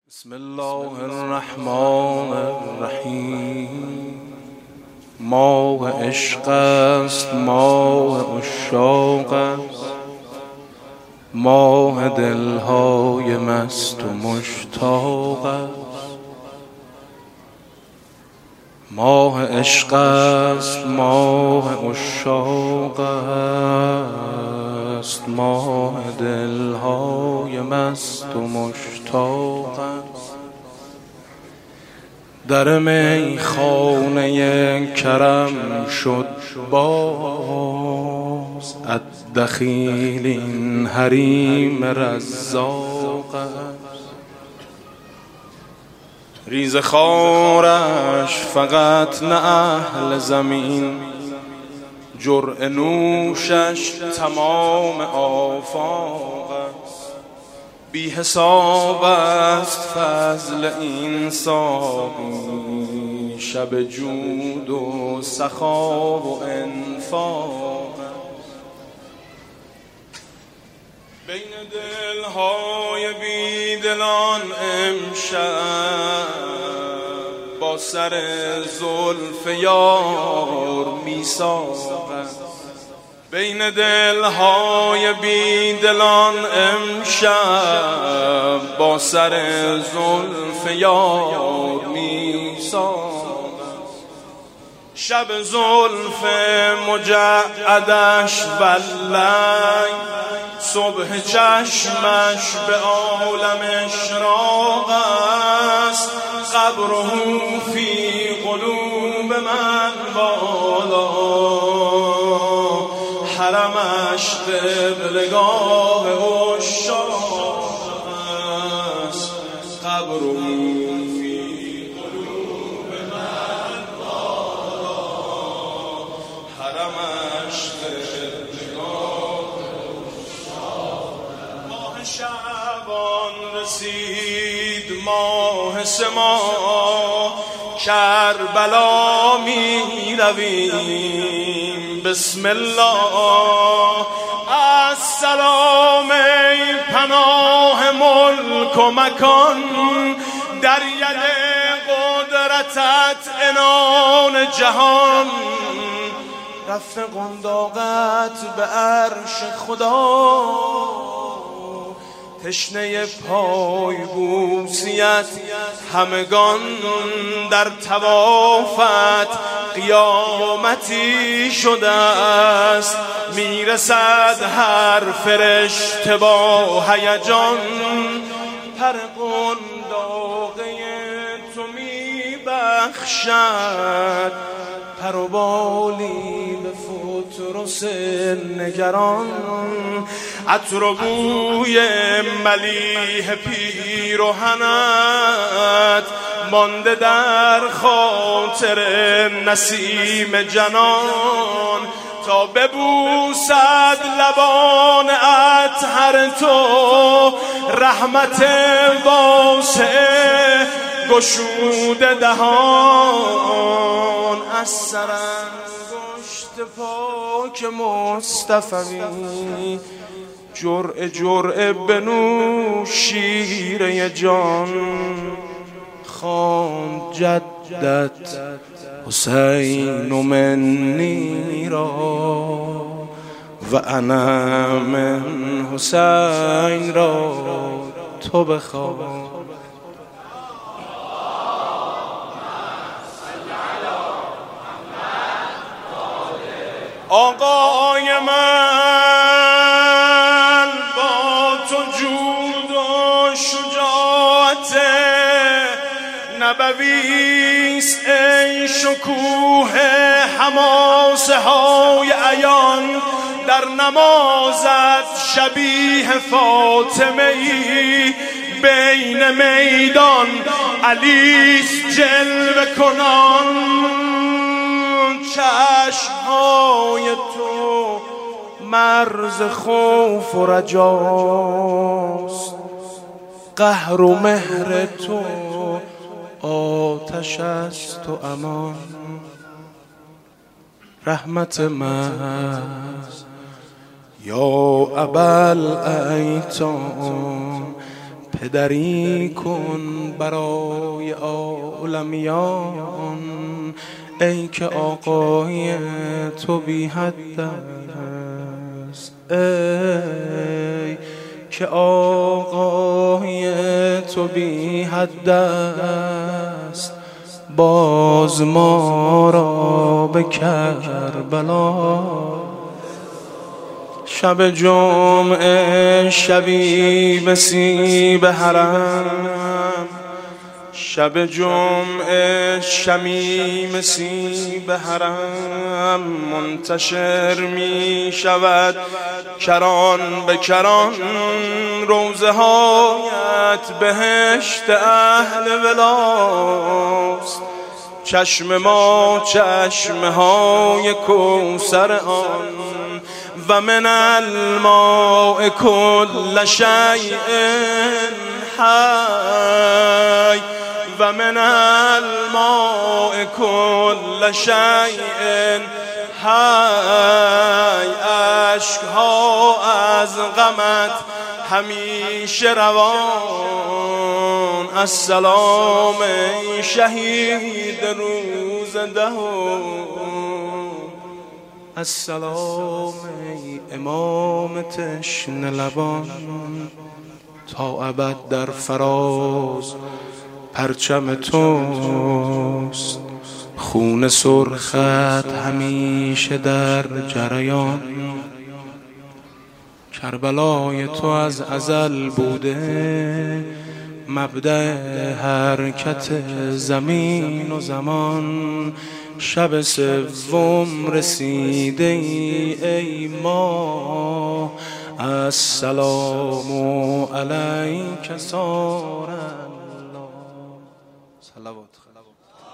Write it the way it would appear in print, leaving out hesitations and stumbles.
بسم الله الرحمن الرحیم. ماه عشق است، ماه عشاق است، ماه دلهای مست و مشتاق است. ماه عشق است، ماه عشاق است، ماه دلهای مست و مشتاق است. در میخانه کرم شد باز، الدخیل این حریم رزاق است. ریزه خوارش فقط نه اهل زمین، جرعه نوشش تمام آفاق است. بی حساب است فضل این ساقی، شب جود و سخا و انفاق است. بین دلهای بیدلان امشب با سر زلف یار میثاق است. بین دلهای بیدلان امشب با سر زلف یار میثاق است. شب زلف مجعدش والله، صبح چشمش به عالم اشراق است. قبره فی قلوب من بالا، حرمش قبلگاه عشاق است. قبره فی قلوب من بالا، حرمش قبلگاه عشاق است. ماه شعبان رسید، ماه سما، کربلا می رویم بسم الله. السلام ای پناه ملک و مکان، در ید قدرتت عنان جهان. رفت قنداقت به عرش خدا، تشنه پای بوسیت همگان. در طوافت قیامتی شده است، میرسد هر فرشته با هیجان. پر قنداقه تو میبخشد پر و بالی به فطرس نگران. عطر و بوی ملیح پیرهنت مانده در خاطر نسیم جنان. تا ببوسد لبان اطهر تو، رحمت واسع گشوده دهان. از سرانگشت پاک مصطفی، جرعه جرعه بنوش شیره جان. خواند جدت حسین منی را، و انا من حسین را تو بخوان. آقای من با تو جود و شجاعت نبویست، ای شکوه حماسه های عیان. در نمازت شبیه فاطمه ای، بین میدان علیست جلوه کنان. چشمهای تو مرز خوف و رجاست، قهر و مهر تو آتش است و امان. رحمت محض یا ابل ایتام، پدری کن برای عالمیان، ای که آقای تو بی حد است، ای که آقای تو بی حد است. باز ما را به کربلا، شب جمعه شبی مسیب حرم، شب جمعه شمی مسیب حرم، منتشر می شود کران به کران، روزه هایت بهشت اهل ولاست. چشم ما چشمه های کوثر آن، و من الماء کل شیء حی، و من الماء کل شیء حی. اشکها از غمت همیشه روان، السلام ای شهید روز دهم، السلام ای امام تشنه لبان. تا ابد در فراز پرچم توست، خون سرخت همیشه در جریان. کربلای تو از ازل بوده مبدأ حرکت زمین و زمان. شب سوم رسیده ای ماه، السلام علیک سار الله. صلوات.